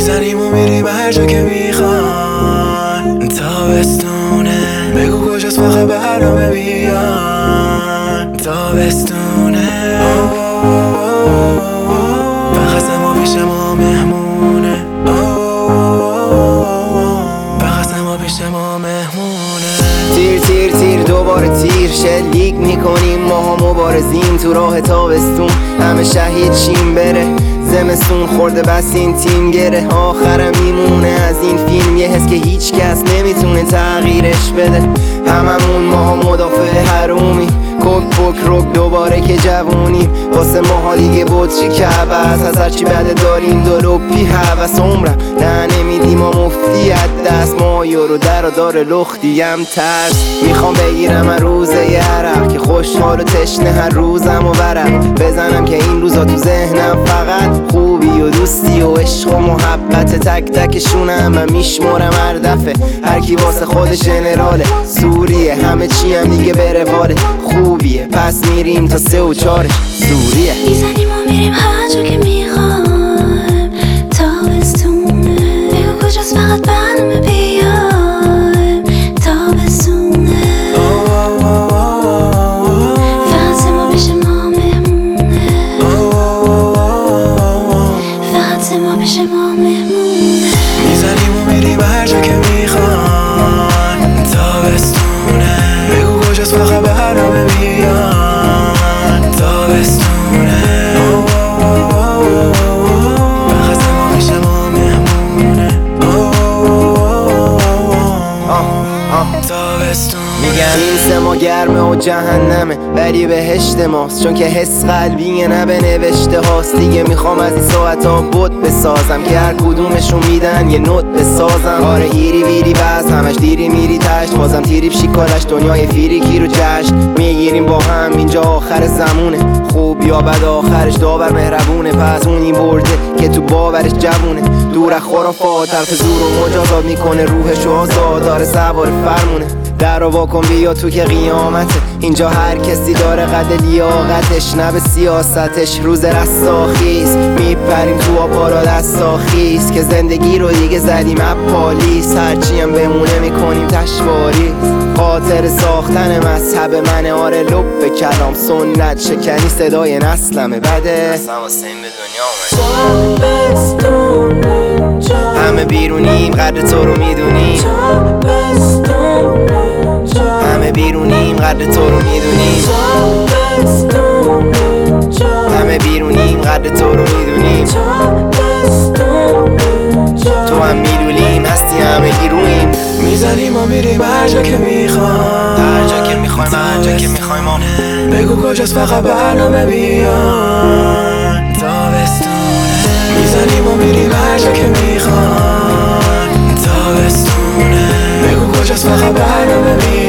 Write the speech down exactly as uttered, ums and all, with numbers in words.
میزنیم و میریم هر جا که میخوان. تابستونه بگو کجاست فقط برنامه بیان. تابستونه فقط ما پیش ما مهمونه. فقط ما پیش ما مهمونه. تیر تیر تیر دوباره تیر شلیک میکنیم، ماها مبارزیم تو راه تابستون. همه شهید شیم بره زمستون خورده بس این تیم گره. آخرم میمونه از این فیلم یه حس که هیچ کس نمیتونه تغییرش بده. هممون ماها مدافع حرومی، کک پک رک دوباره که جوونیم. واسه ماها دیگه بطری که عباس از هرچی بده داریم دلوپی حوث. عمرم نه نمیدیم و مفتی از دست، ما یورو در و دار لختیم ترس. میخوام بگیرم از روزه یه عرق که خوشحال و تشنه هر روزم و ورق بزنم که این روزا تو ذهنم فقط خوبی و دوستی و عشق و محبت. تک تکشونم من میشمرم هر دفعه، هر کی واسه خودش جنراله. سوریه همه چی هم دیگه به رواله، خوبیه پس میریم تا سه و چارش سوریه. میزنیم و میریم هر جا که میخوایم. تابستونه بگو کجاست فقط برنامه بیایم. تابستونه فقط ما پیش ما مهمونه. فقط ما پیش ما مهمونه. میزنیم و میریم هر جا که میخوان. تابستونه بگو کجاست فقط برنامه بیان. تابستونه فقط ما پیش ما مهمونه. تابستونه میگن این سه ما گرمه و جهنمه ولی بهشت ماست، چون که حس قلبیه نه به نوشته هاست. دیگه میخوام از این ساعت ها بود بسازم که هر کدومشون میدن یه نوت بسازم. آره هیری ویری بس همش دیری میری تشت، بازم تیری شیکارش دنیای فیری کی رو جشن میگیریم با هم. اینجا آخر زمونه، خوب یا بد آخرش داور مهربونه. پس اونی برده که تو باورش جوونه، دور از خرافات حرف زور و مجازات میکنه. روحش آزاد داره سوار فرمونه. در رو واکن بیا تو که قیامته، اینجا هر کسی داره قد لیاقتش نه به سیاستش. روز رستاخیز میپریم تو آبارا دستاخیز که زندگی رو دیگه زدیم اب پالیس. هرچی هم بمونه میکنیم تشواریز، خاطر ساختن مذهب منه. آره لب به کلام سنت شکنی صدای نسلمه بده. اصلا واسه این به دنیا اومد. همه بیرونیم قدر تو رو میدونیم. همه بیرونیم قدر تو رو میدونیم. همه بیرونیم قدر تو رو میدونیم. تو هم میدونیم هستی همه گیرویم. میزنیم و میریم هر جا که میخوایم. هر جا که میخوایم هر جا که میخوایم. بگو کجاست فقط برنامه بیان. تابستونه میزنیم و میریم هر جا که میخوایم. تابستونه بگو کجاست فقط برنامه بیان.